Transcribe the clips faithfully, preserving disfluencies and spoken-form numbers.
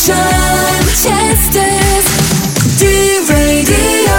Manchester's D Radio.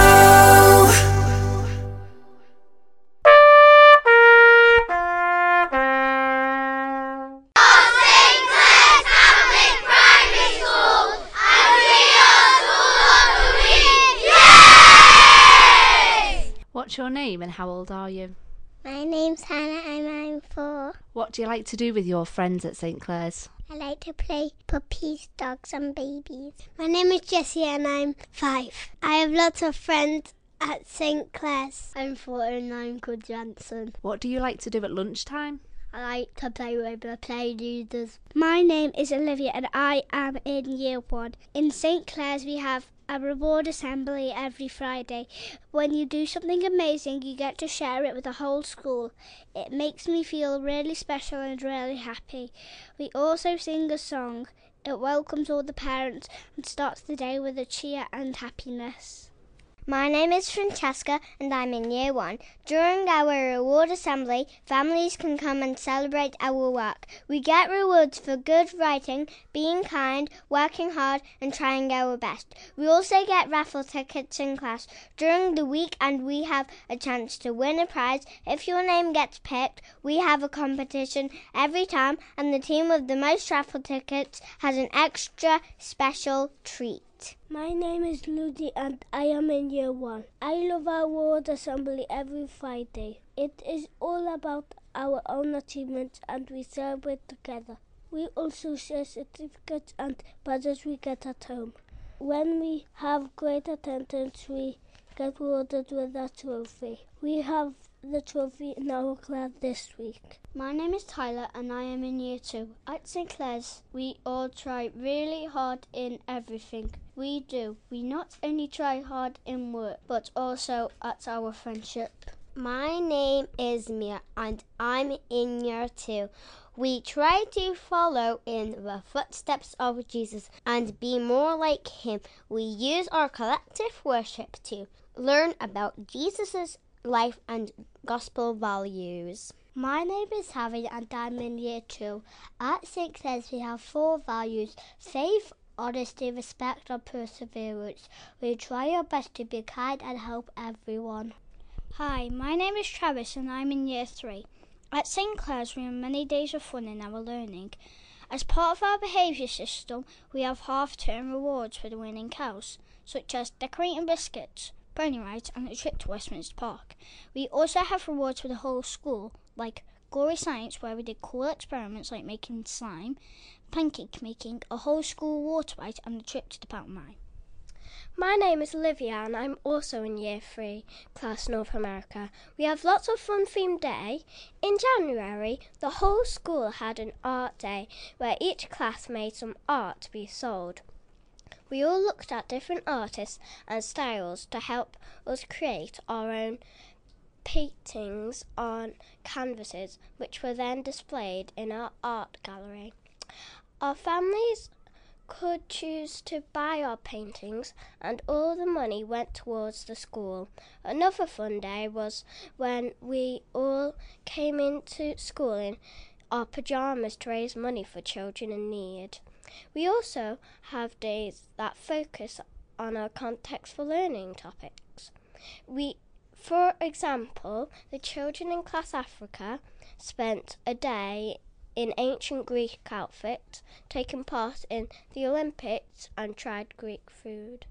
What's your name and how old are you? My name's Hannah and I'm four. What do you like to do with your friends at Saint Clair's? I like to play puppies, dogs and babies. My name is Jessie and I'm five. I have lots of friends at Saint Clair's. I'm four and I'm called Jansen. What do you like to do at lunchtime? I like to play with the play leaders. My name is Olivia and I am in year one. In Saint Clair's we have a reward assembly every Friday. When you do something amazing, you get to share it with the whole school. It makes me feel really special and really happy. We also sing a song. It welcomes all the parents and starts the day with a cheer and happiness. My name is Francesca and I'm in year one. During our reward assembly, families can come and celebrate our work. We get rewards for good writing, being kind, working hard and trying our best. We also get raffle tickets in class during the week and we have a chance to win a prize. If your name gets picked, we have a competition every time and the team with the most raffle tickets has an extra special treat. My name is Ludi and I am in year one. I love our award assembly every Friday. It is all about our own achievements and we celebrate together. We also share certificates and badges we get at home. When we have great attendance, we get rewarded with a trophy. We have the trophy in our class this week. My name is Tyler and I am in year two. At Saint Clair's, we all try really hard in everything we do. We not only try hard in work, but also at our friendship. My name is Mia and I'm in year two. We try to follow in the footsteps of Jesus and be more like him. We use our collective worship to learn about Jesus' life and gospel values. My name is Harry and I'm in year two. At Saint Clair's we have four values: faith, honesty, respect and perseverance. We try our best to be kind and help everyone. Hi, my name is Travis and I'm in year three. At Saint Clair's we have many days of fun in our learning. As part of our behaviour system, we have half-term rewards for the winning cows, such as decorating biscuits, pony rides and a trip to Westminster Park. We also have rewards for the whole school, like Gory Science, where we did cool experiments like making slime, pancake making, a whole school water ride and a trip to the pantomime. My name is Olivia and I'm also in year three, class North America. We have lots of fun themed day. In January, the whole school had an art day where each class made some art to be sold. We all looked at different artists and styles to help us create our own paintings on canvases, which were then displayed in our art gallery. Our families could choose to buy our paintings and all the money went towards the school. Another fun day was when we all came into school in our pyjamas to raise money for children in need. We also have days that focus on our context for learning topics. We, for example, the children in Class Africa spent a day in ancient Greek outfits, taking part in the Olympics and tried Greek food.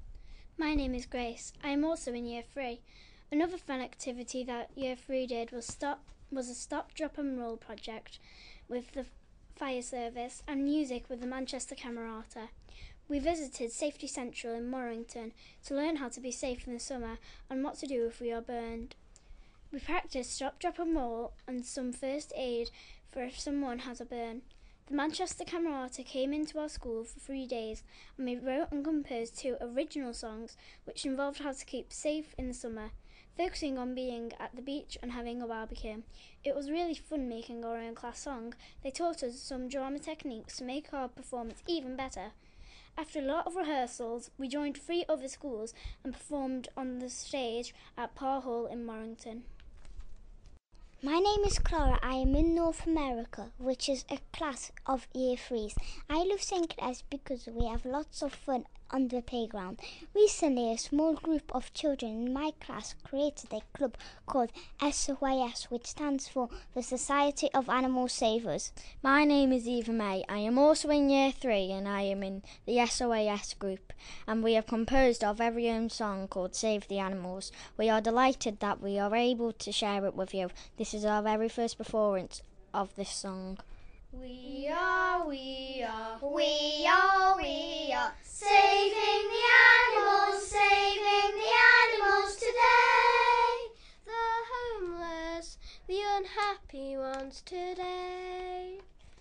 My name is Grace. I am also in year three. Another fun activity that year three did was stop was a stop, drop and roll project with the fire service and music with the Manchester Camerata. We visited Safety Central in Morrington to learn how to be safe in the summer and what to do if we are burned. We practiced stop, drop and roll and some first aid for if someone has a burn. The Manchester Camerata came into our school for three days and we wrote and composed two original songs which involved how to keep safe in the summer, focusing on being at the beach and having a barbecue. It was really fun making our own class song. They taught us some drama techniques to make our performance even better. After a lot of rehearsals, we joined three other schools and performed on the stage at Parr Hall in Morrington. My name is Clara. I am in North America, which is a class of year threes. I love Saint Clair's because we have lots of fun on the playground. Recently, a small group of children in my class created a club called S O A S, which stands for the Society of Animal Savers. My name is Eva May. I am also in year three and I am in the S O A S group, and we have composed our very own song called Save the Animals. We are delighted that we are able to share it with you. This is our very first performance of this song. We are, we are, We are, we are saving the animals, saving the animals today. The homeless, the unhappy ones today.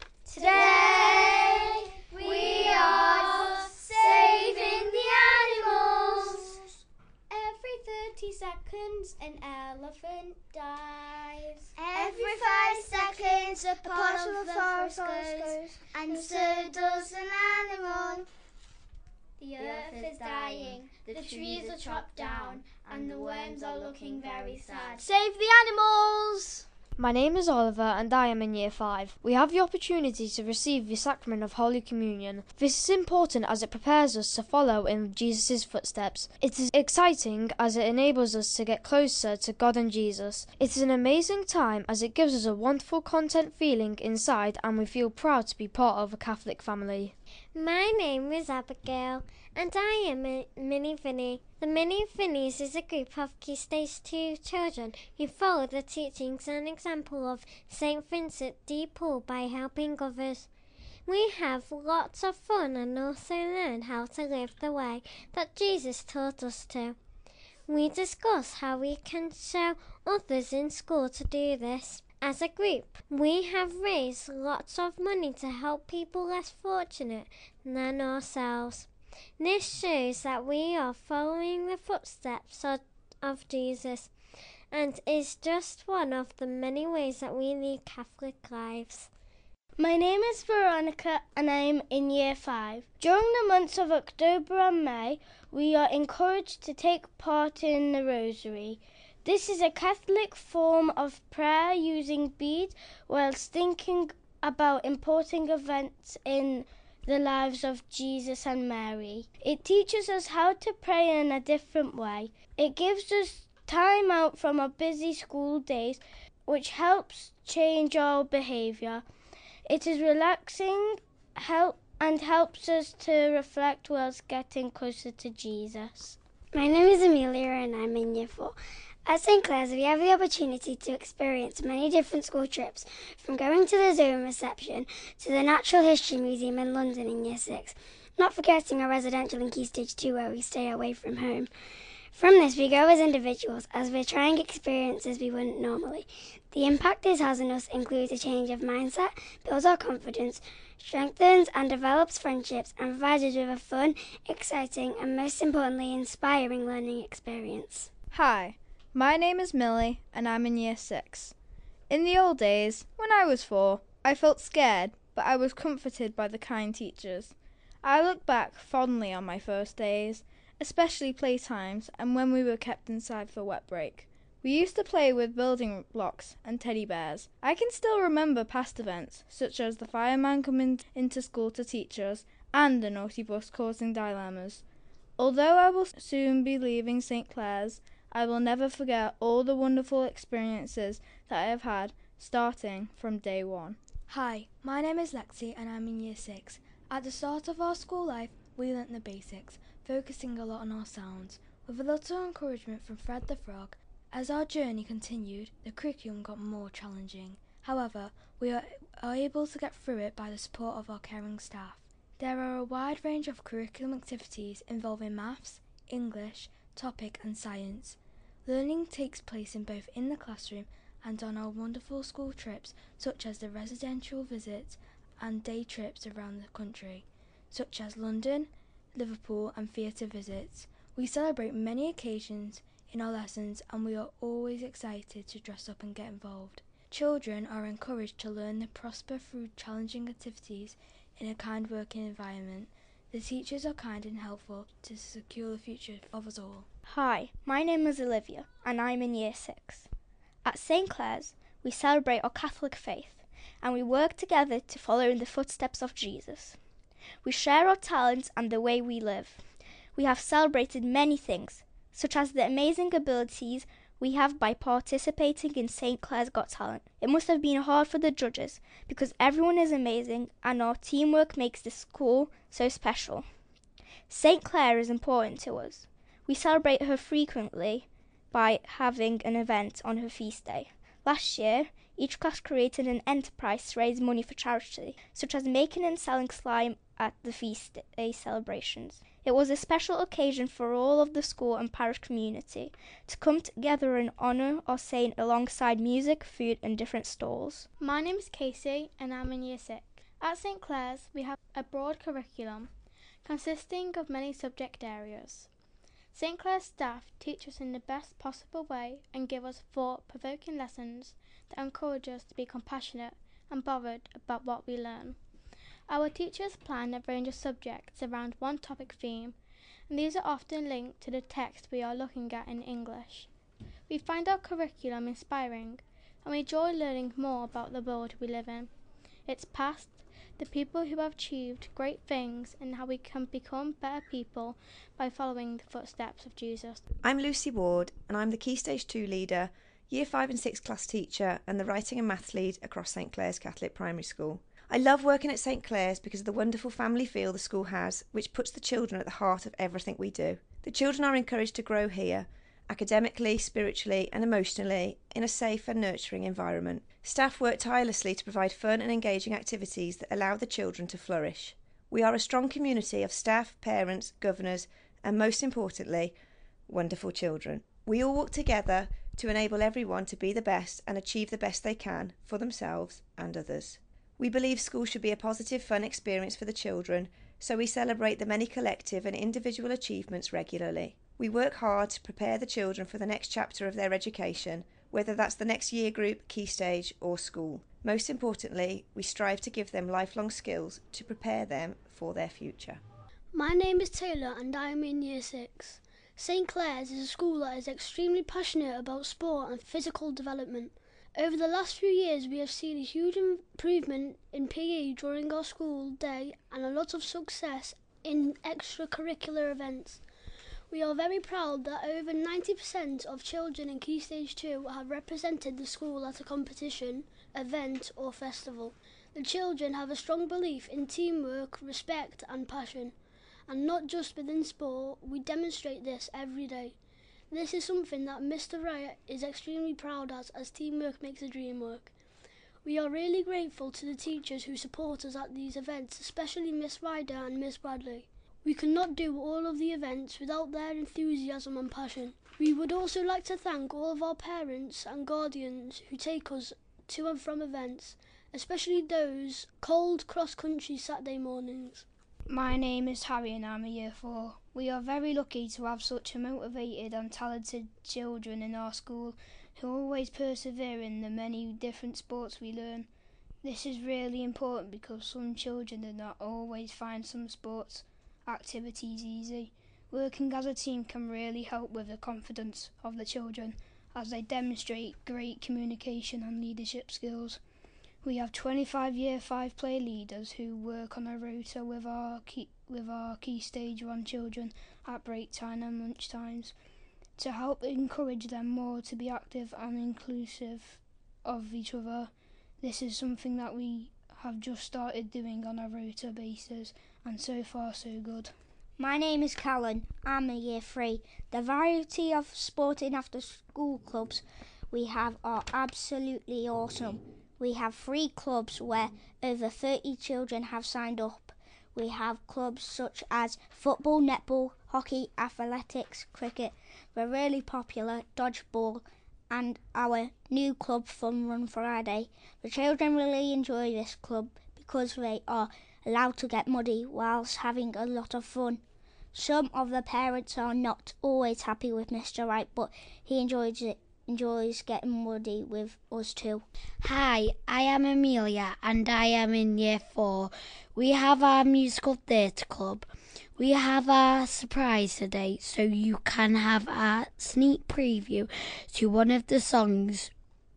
Today we are saving the animals. Every thirty seconds an elephant dies. Every five seconds a part of the forest goes, and so does an animal. The earth is dying, the trees are chopped down, and the worms are looking very sad. Save the animals! My name is Oliver and I am in year five. We have the opportunity to receive the sacrament of Holy Communion. This is important as it prepares us to follow in Jesus' footsteps. It is exciting as it enables us to get closer to God and Jesus. It is an amazing time as it gives us a wonderful content feeling inside, and we feel proud to be part of a Catholic family. My name is Abigail and I am a Mini Vinny. The Mini Vinnies is a group of Key Stage two children who follow the teachings and example of Saint Vincent de Paul by helping others. We have lots of fun and also learn how to live the way that Jesus taught us to. We discuss how we can show others in school to do this. As a group, we have raised lots of money to help people less fortunate than ourselves. This shows that we are following the footsteps of, of Jesus, and is just one of the many ways that we lead Catholic lives. My name is Veronica and I am in year five. During the months of October and May, we are encouraged to take part in the Rosary. This is a Catholic form of prayer using beads whilst thinking about important events in the lives of Jesus and Mary. It teaches us how to pray in a different way. It gives us time out from our busy school days, which helps change our behaviour. It is relaxing help and helps us to reflect whilst getting closer to Jesus. My name is Amelia and I'm in year four. At Saint Clair's, we have the opportunity to experience many different school trips, from going to the zoo and reception to the Natural History Museum in London in year six, not forgetting our residential in Key Stage two where we stay away from home. From this, we grow as individuals as we're trying experiences we wouldn't normally. The impact this has on us includes a change of mindset, builds our confidence, strengthens and develops friendships, and provides us with a fun, exciting, and most importantly, inspiring learning experience. Hi. My name is Millie and I'm in year six. In the old days, when I was four, I felt scared, but I was comforted by the kind teachers. I look back fondly on my first days, especially playtimes and when we were kept inside for wet break. We used to play with building blocks and teddy bears. I can still remember past events, such as the fireman coming into school to teach us and the naughty bus causing dilemmas. Although I will soon be leaving Saint Clair's, I will never forget all the wonderful experiences that I have had, starting from day one. Hi, my name is Lexi and I'm in year six. At the start of our school life, we learnt the basics, focusing a lot on our sounds. With a little encouragement from Fred the Frog, as our journey continued, the curriculum got more challenging. However, we are, are able to get through it by the support of our caring staff. There are a wide range of curriculum activities involving maths, English, topic and science. Learning takes place in both in the classroom and on our wonderful school trips, such as the residential visits and day trips around the country, such as London, Liverpool and theatre visits. We celebrate many occasions in our lessons and we are always excited to dress up and get involved. Children are encouraged to learn and prosper through challenging activities in a kind working environment. The teachers are kind and helpful to secure the future of us all. Hi, my name is Olivia and I'm in year six. At Saint Clair's, we celebrate our Catholic faith, and we work together to follow in the footsteps of Jesus. We share our talents and the way we live. We have celebrated many things, such as the amazing abilities we have by participating in Saint Clair's Got Talent. It must have been hard for the judges because everyone is amazing and our teamwork makes this school so special. Saint Clair is important to us. We celebrate her frequently by having an event on her feast day. Last year, each class created an enterprise to raise money for charity, such as making and selling slime at the feast day celebrations. It was a special occasion for all of the school and parish community to come together and honour our saint alongside music, food and different stalls. My name is Casey and I'm in Year six. At Saint Clair's we have a broad curriculum consisting of many subject areas. Saint Clair's staff teach us in the best possible way and give us thought-provoking lessons that encourage us to be compassionate and bothered about what we learn. Our teachers plan a range of subjects around one topic theme, and these are often linked to the text we are looking at in English. We find our curriculum inspiring, and we enjoy learning more about the world we live in, its past, the people who have achieved great things, and how we can become better people by following the footsteps of Jesus. I'm Lucy Ward, and I'm the Key Stage two leader, Year five and six class teacher, and the writing and maths lead across Saint Clair's Catholic Primary School. I love working at Saint Clair's because of the wonderful family feel the school has, which puts the children at the heart of everything we do. The children are encouraged to grow here, academically, spiritually and emotionally, in a safe and nurturing environment. Staff work tirelessly to provide fun and engaging activities that allow the children to flourish. We are a strong community of staff, parents, governors and, most importantly, wonderful children. We all work together to enable everyone to be the best and achieve the best they can for themselves and others. We believe school should be a positive, fun experience for the children, so we celebrate the many collective and individual achievements regularly. We work hard to prepare the children for the next chapter of their education, whether that's the next year group, key stage or school. Most importantly, we strive to give them lifelong skills to prepare them for their future. My name is Taylor and I am in Year six. Saint Clair's is a school that is extremely passionate about sport and physical development. Over the last few years we have seen a huge improvement in P E during our school day and a lot of success in extracurricular events. We are very proud that over ninety percent of children in Key Stage two have represented the school at a competition, event or festival. The children have a strong belief in teamwork, respect and passion. And not just within sport, we demonstrate this every day. This is something that Mister Wright is extremely proud of, as teamwork makes the dream work. We are really grateful to the teachers who support us at these events, especially Miss Ryder and Miss Bradley. We could not do all of the events without their enthusiasm and passion. We would also like to thank all of our parents and guardians who take us to and from events, especially those cold cross-country Saturday mornings. My name is Harry and I'm a Year four. We are very lucky to have such a motivated and talented children in our school who always persevere in the many different sports we learn. This is really important because some children do not always find some sports activities easy. Working as a team can really help with the confidence of the children as they demonstrate great communication and leadership skills. We have twenty-five Year five play leaders who work on a rota with our key, with our Key Stage one children at break time and lunch times to help encourage them more to be active and inclusive of each other. This is something that we have just started doing on a rota basis and so far so good. My name is Callan. I'm a Year three. The variety of sporting after school clubs we have are absolutely awesome. We have three clubs where over thirty children have signed up. We have clubs such as football, netball, hockey, athletics, cricket. We're really popular, dodgeball, and our new club, Fun Run Friday. The children really enjoy this club because they are allowed to get muddy whilst having a lot of fun. Some of the parents are not always happy with Mister Wright, but he enjoys it. enjoys getting muddy with us too. Hi, I am Amelia and I am in Year four. We have our musical theatre club. We have our surprise today, so you can have a sneak preview to one of the songs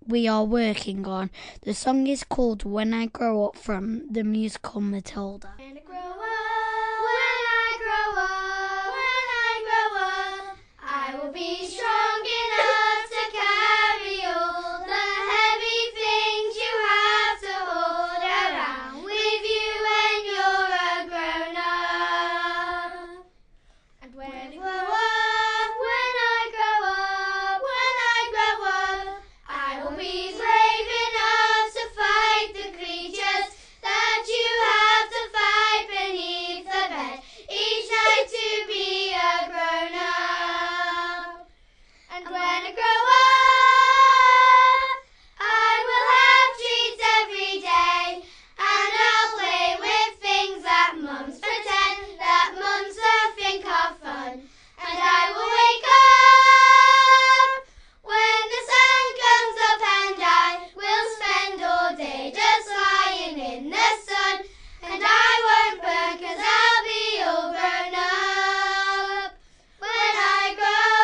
we are working on. The song is called When I Grow Up from the musical Matilda. When I grow up, when I grow up, when I grow up, I will be strong enough to carry all the heavy things you have to hold around with you when you're a grown up. And when I grow up, when I grow up, when I grow up, I will be brave enough to fight the creatures that you have to fight beneath the bed each night to be a grown up. And when I grow up, I will have treats every day, and I'll play with things that mums pretend that mums don't think are fun. And I will wake up when the sun comes up, and I will spend all day just lying in the sun. And I won't burn 'cause I'll be all grown up when I grow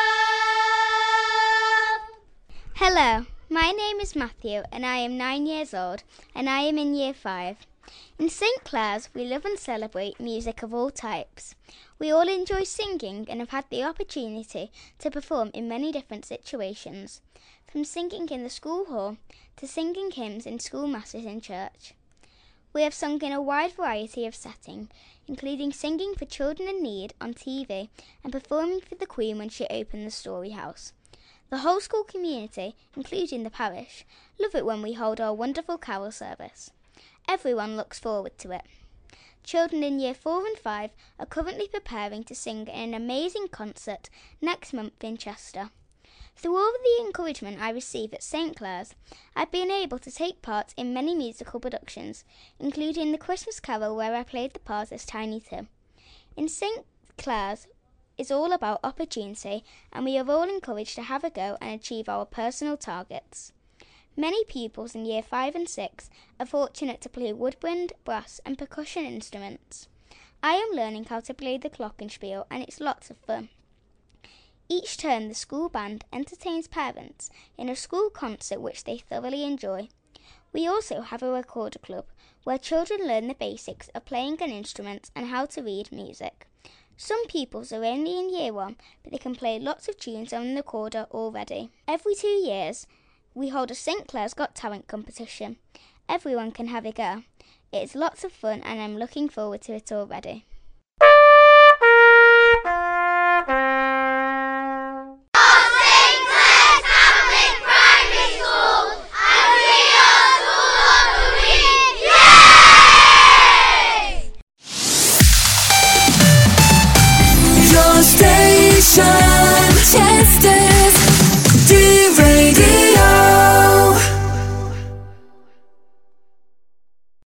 up. Hello, my name is Matthew and I am nine years old and I am in year five. In Saint Clair's, we love and celebrate music of all types. We all enjoy singing and have had the opportunity to perform in many different situations, from singing in the school hall to singing hymns in school masses in church. We have sung in a wide variety of settings, including singing for children in need on T V and performing for the Queen when she opened the Story House. The whole school community, including the parish, love it when we hold our wonderful carol service. Everyone looks forward to it. Children in year four and five are currently preparing to sing in an amazing concert next month in Chester. Through all of the encouragement I receive at Saint Clair's, I've been able to take part in many musical productions, including the Christmas Carol where I played the part as Tiny Tim. In Saint Clair's is all about opportunity, and we are all encouraged to have a go and achieve our personal targets. Many pupils in year five and six are fortunate to play woodwind, brass and percussion instruments. I am learning how to play the glockenspiel and it's lots of fun. Each term the school band entertains parents in a school concert which they thoroughly enjoy. We also have a recorder club where children learn the basics of playing an instrument and how to read music. Some pupils are only in year one, but they can play lots of tunes on the recorder already. Every two years, we hold a Saint Clair's Got Talent competition. Everyone can have a go. It's lots of fun and I'm looking forward to it already.